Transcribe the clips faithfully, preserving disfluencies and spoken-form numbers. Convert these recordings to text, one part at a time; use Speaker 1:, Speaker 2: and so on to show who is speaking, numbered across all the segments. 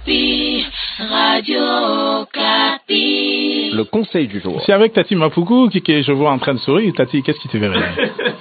Speaker 1: Okapi, Radio Okapi.
Speaker 2: Le conseil du jour.
Speaker 3: C'est avec Tati Mapuku qui, qui je vois en train de sourire. Tati, qu'est-ce qui te fait rire?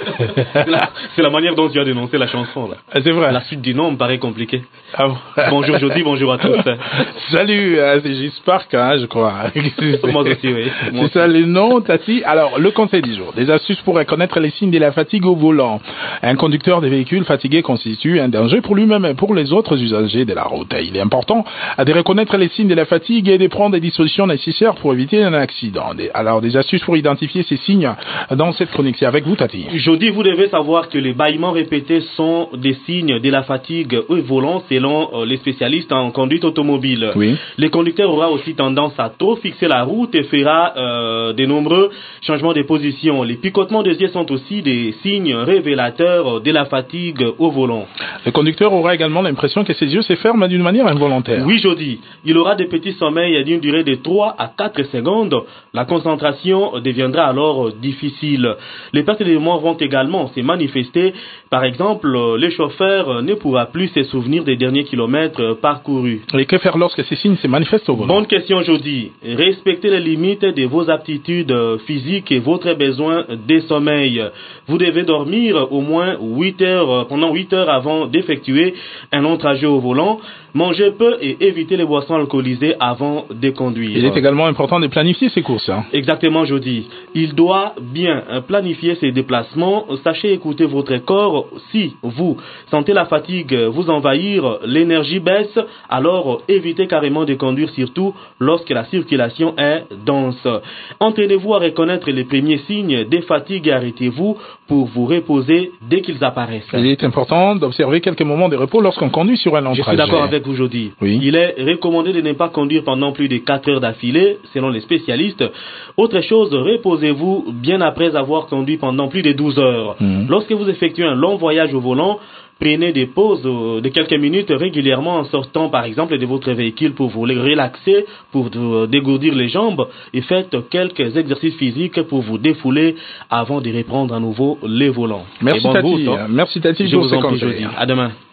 Speaker 4: C'est la manière dont tu as dénoncé la chanson là.
Speaker 3: C'est vrai.
Speaker 4: La suite du nom me paraît compliquée.
Speaker 3: Ah bon.
Speaker 4: Bonjour Jody, bonjour à tous.
Speaker 3: Salut, euh, c'est J-Spark, hein, je crois.
Speaker 4: Moi aussi, oui. Moi
Speaker 3: C'est ça le nom, Tati. Alors, le conseil du jour. Des astuces pour reconnaître les signes de la fatigue au volant. Un conducteur de véhicule fatigué constitue un danger pour lui-même et pour les autres usagers de la route. Il est important de reconnaître les signes de la fatigue et de prendre des dispositions nécessaires pour éviter un accident. Alors, des astuces pour identifier ces signes dans cette chronique. C'est avec vous, Tati.
Speaker 4: Jody, vous devez savoir que les bâillements répétés sont des signes de la fatigue au volant selon les spécialistes en conduite automobile.
Speaker 3: Oui.
Speaker 4: Le conducteur aura aussi tendance à trop fixer la route et fera euh, de nombreux changements de position. Les picotements des yeux sont aussi des signes révélateurs de la fatigue au volant.
Speaker 3: Le conducteur aura également l'impression que ses yeux se ferment d'une manière involontaire.
Speaker 4: Oui, Jody. Il aura des petits sommeils d'une durée de trois à quatre secondes. La concentration deviendra alors difficile. Les pertes de mémoire vont également se manifester. Par exemple, le chauffeur ne pourra plus se souvenir des derniers kilomètres parcourus.
Speaker 3: Et que faire lorsque ces signes se manifestent au volant?
Speaker 4: Bonne question, Jody. Respectez les limites de vos aptitudes physiques et votre besoin de sommeil. Vous devez dormir au moins huit heures, pendant huit heures avant d'effectuer un long trajet au volant. Mangez peu et évitez les boissons alcoolisées avant de conduire.
Speaker 3: Il est également important de planifier ses courses. Hein.
Speaker 4: Exactement, Jody. Il doit bien planifier ses déplacements. Sachez écouter votre corps. Si vous sentez la fatigue vous envahir, l'énergie baisse, alors évitez carrément de conduire, surtout lorsque la circulation est dense. Entraînez-vous à reconnaître les premiers signes de fatigue et arrêtez-vous pour vous reposer dès qu'ils apparaissent.
Speaker 3: Il est important d'observer quelques moments de repos lorsqu'on conduit sur un long
Speaker 4: Je
Speaker 3: trajet.
Speaker 4: suis d'accord avec vous, Jody.
Speaker 3: Oui.
Speaker 4: Il est recommandé de ne pas conduire pendant plus de quatre heures d'affilée, selon les spécialistes. Autre chose, reposez-vous bien après avoir conduit pendant plus de douze heures.
Speaker 3: Mmh.
Speaker 4: Lorsque vous effectuez un long voyage au volant, prenez des pauses de quelques minutes régulièrement en sortant par exemple de votre véhicule pour vous relaxer, pour vous dégourdir les jambes et faites quelques exercices physiques pour vous défouler avant de reprendre à nouveau les volants.
Speaker 3: Merci,
Speaker 4: Et bonne
Speaker 3: Tati.
Speaker 4: route, hein.
Speaker 3: Merci Tati.
Speaker 4: Je vous en prie, Jody. À demain.